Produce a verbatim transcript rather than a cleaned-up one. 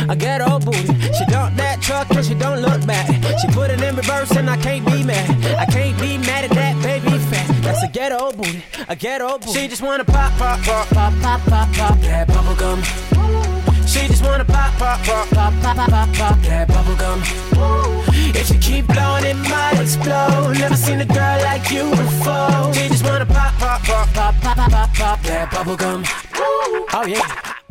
a ghetto booty. She dump that truck and she don't look back. She put it in reverse and I can't be mad. I can't be mad at that baby fat. That's a ghetto booty, a ghetto booty. She just wanna pop, pop, pop, pop, pop, pop, pop that bubble gum. She just wanna pop, pop, pop, pop, pop, pop, pop, pop that bubble gum. If you keep blowing, it might explode. Never seen a girl like you before. She just wanna pop, pop, pop, pop, pop, pop, pop that bubble gum. Oh yeah.